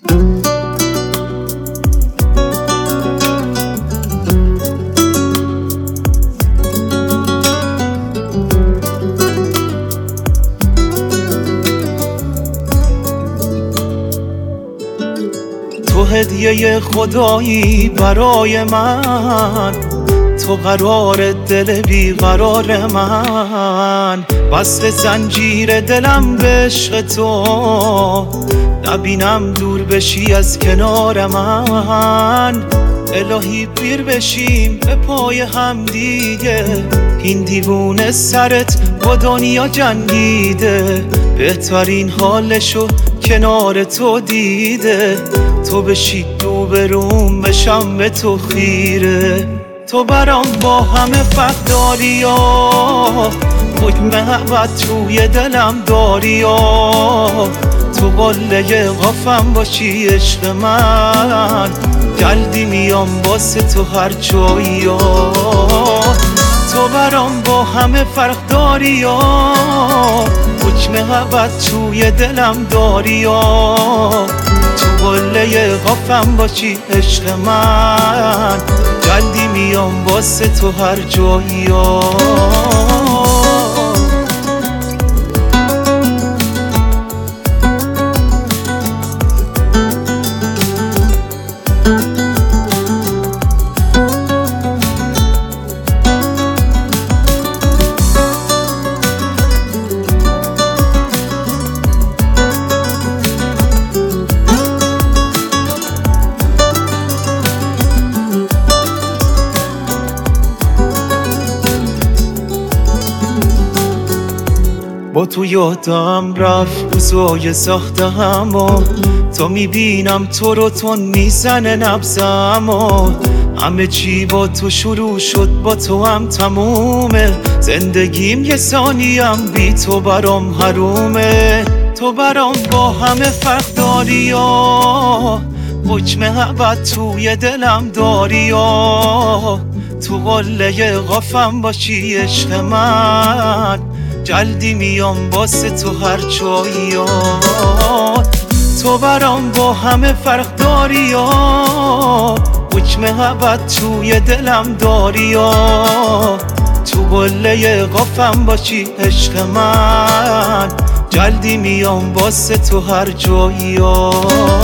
تو هدیه خدایی برای من، تو قرار دل بیقرار من، وصل زنجیر دلم به عشق تو، نبینم دور بشی از کنار من. الهی پیر بشیم به پای هم دیگه، این دیوونه سرت با دنیا جنگیده، بهترین حالشو کنار تو دیده. تو بشی روبروم بشم به تو خیره، تو برام با همه فرق داری یا حکم محبت توی دلم داری یا تو قله قفم باشی عشق من، جلدی میام واسه تو هر جایی یا تو برام با همه فرق داری یا حکم محبت توی دلم داری یا تو قله قفم باشی عشق من، جلدی میام واسه تو هر جایی یا با تو یادم رفت روزای سختم و تا میبینم تو رو تون میزنه نبضم و همه چی با تو شروع شد با تو هم تمومه، زندگیم یه ثانیم بی تو برام حرومه. تو برام با همه فرق داری یا حکم محبت توی دلم داری یا تو قله قفم باشی عشق من، جلدی میام واسه تو هر جایی یا تو برام با همه فرق داری یا حکم محبت توی دلم داری یا تو قله قفم باشی عشق من، جلدی میام واسه تو هر جایی یا